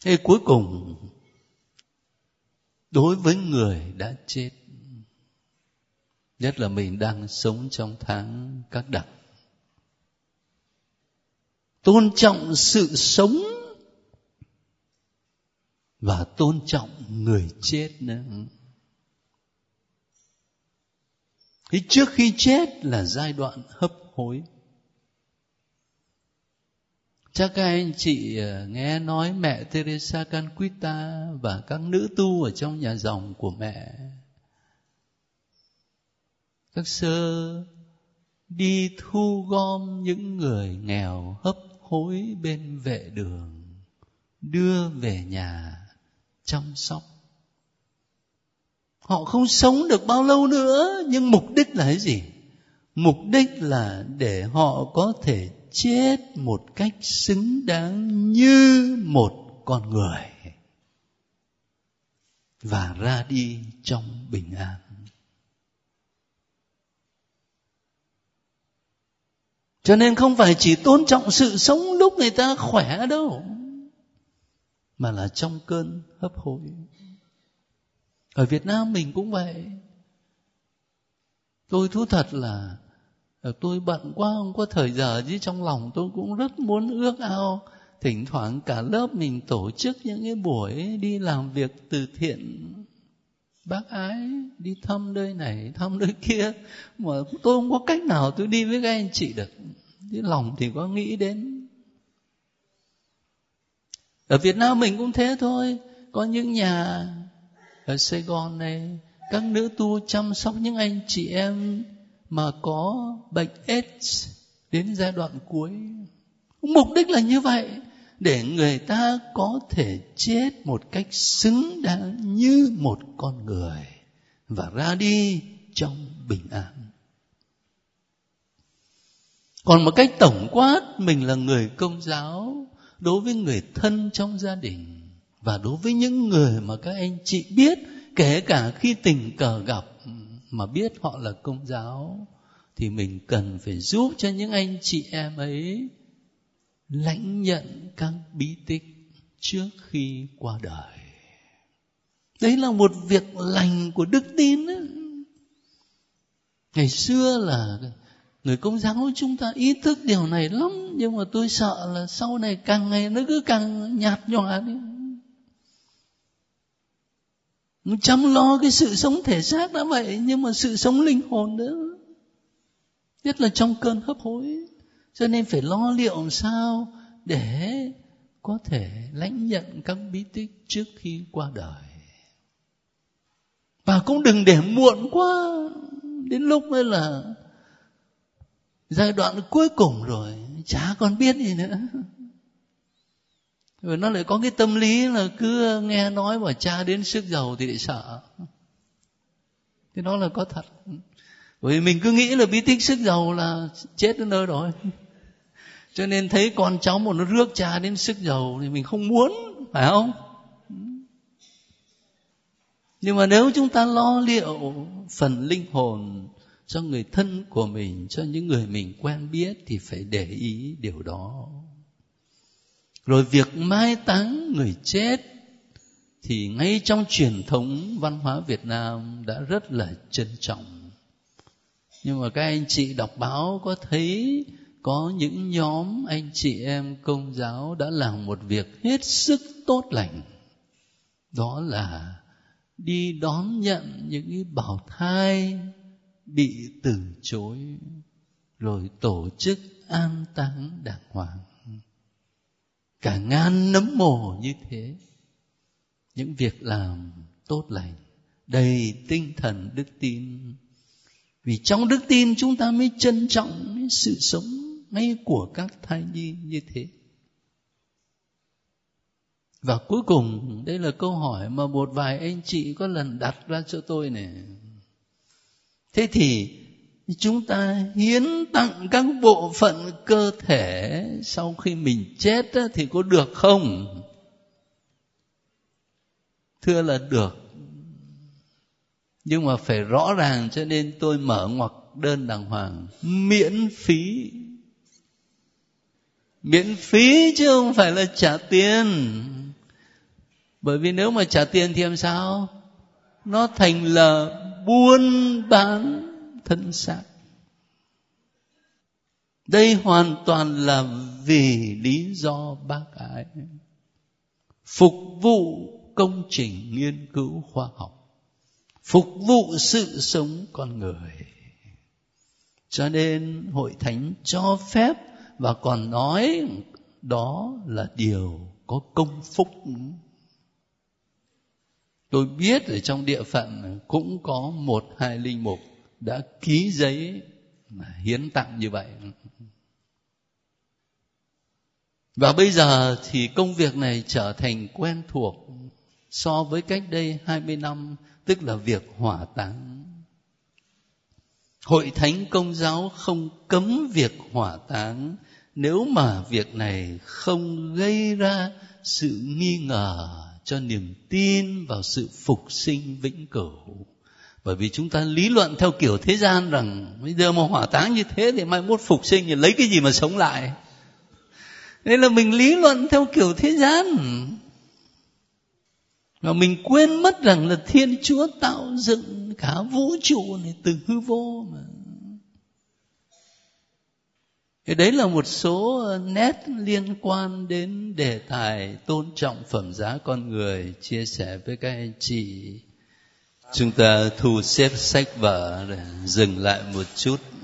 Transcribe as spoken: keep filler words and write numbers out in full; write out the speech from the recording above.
Thế cuối cùng, đối với người đã chết, nhất là mình đang sống trong tháng Các Đặc, tôn trọng sự sống và tôn trọng người chết nữa. Thì trước khi chết là giai đoạn hấp hối. Chắc các anh chị nghe nói mẹ Teresa Calcutta và các nữ tu ở trong nhà dòng của mẹ, các sơ đi thu gom những người nghèo hấp hối bên vệ đường, đưa về nhà chăm sóc. Họ không sống được bao lâu nữa, nhưng mục đích là cái gì? Mục đích là để họ có thể chết một cách xứng đáng như một con người và ra đi trong bình an. Cho nên không phải chỉ tôn trọng sự sống lúc người ta khỏe đâu, mà là trong cơn hấp hối. Ở Việt Nam mình cũng vậy. Tôi thú thật là tôi bận quá, không có thời giờ, chứ trong lòng tôi cũng rất muốn ước ao thỉnh thoảng cả lớp mình tổ chức những cái buổi đi làm việc từ thiện bác ái, đi thăm nơi này thăm nơi kia, mà tôi không có cách nào tôi đi với các anh chị được, chứ lòng thì có nghĩ đến. Ở Việt Nam mình cũng thế thôi. Có những nhà ở Sài Gòn này, các nữ tu chăm sóc những anh chị em mà có bệnh AIDS đến giai đoạn cuối. Mục đích là như vậy, để người ta có thể chết một cách xứng đáng như một con người và ra đi trong bình an. Còn một cách tổng quát, mình là người Công giáo, đối với người thân trong gia đình và đối với những người mà các anh chị biết, kể cả khi tình cờ gặp mà biết họ là Công giáo, thì mình cần phải giúp cho những anh chị em ấy lãnh nhận các bí tích trước khi qua đời. Đấy là một việc lành của đức tin ấy. Ngày xưa là người Công giáo chúng ta ý thức điều này lắm, nhưng mà tôi sợ là sau này càng ngày nó cứ càng nhạt nhòa đi. Chăm lo cái sự sống thể xác đã vậy, nhưng mà sự sống linh hồn nữa, nhất là trong cơn hấp hối. Cho nên phải lo liệu làm sao để có thể lãnh nhận các bí tích trước khi qua đời. Và cũng đừng để muộn quá, đến lúc ấy là giai đoạn cuối cùng rồi, chả còn biết gì nữa. Rồi nó lại có cái tâm lý là cứ nghe nói mà cha đến sức giàu thì lại sợ. Thế đó là có thật. Bởi vì mình cứ nghĩ là bí tích sức giàu là chết đến nơi rồi. Cho nên thấy con cháu một nó rước cha đến sức giàu thì mình không muốn, phải không? Nhưng mà nếu chúng ta lo liệu phần linh hồn cho người thân của mình, cho những người mình quen biết, thì phải để ý điều đó. Rồi việc mai táng người chết thì ngay trong truyền thống văn hóa Việt Nam đã rất là trân trọng. Nhưng mà các anh chị đọc báo có thấy có những nhóm anh chị em Công giáo đã làm một việc hết sức tốt lành. Đó là đi đón nhận những cái bào thai bị từ chối, rồi tổ chức an táng đàng hoàng. Cả ngàn nấm mồ như thế. Những việc làm tốt lành, đầy tinh thần đức tin. Vì trong đức tin chúng ta mới trân trọng sự sống ngay của các thai nhi như thế. Và cuối cùng, đây là câu hỏi mà một vài anh chị có lần đặt ra cho tôi này. Thế thì chúng ta hiến tặng các bộ phận cơ thể sau khi mình chết thì có được không? Thưa là được. Nhưng mà phải rõ ràng, cho nên tôi mở ngoặc đơn đàng hoàng. Miễn phí. Miễn phí chứ không phải là trả tiền. Bởi vì nếu mà trả tiền thì làm sao? Nó thành là buôn bán thân xác. Đây hoàn toàn là vì lý do bác ái, phục vụ công trình nghiên cứu khoa học, phục vụ sự sống con người. Cho nên Hội Thánh cho phép và còn nói đó là điều có công phúc. Tôi biết ở trong địa phận cũng có một hai linh mục đã ký giấy hiến tặng như vậy. Và bây giờ thì công việc này trở thành quen thuộc so với cách đây hai mươi năm, tức là việc hỏa táng. Hội Thánh Công giáo không cấm việc hỏa táng nếu mà việc này không gây ra sự nghi ngờ cho niềm tin vào sự phục sinh vĩnh cửu. Bởi vì chúng ta lý luận theo kiểu thế gian rằng bây giờ mà hỏa táng như thế thì mai mốt phục sinh thì lấy cái gì mà sống lại. Nên là mình lý luận theo kiểu thế gian. Và mình quên mất rằng là Thiên Chúa tạo dựng cả vũ trụ này từ hư vô mà. Thì đấy là một số nét liên quan đến đề tài tôn trọng phẩm giá con người, chia sẻ với các anh chị. Chúng ta thu xếp sách vở để dừng lại một chút.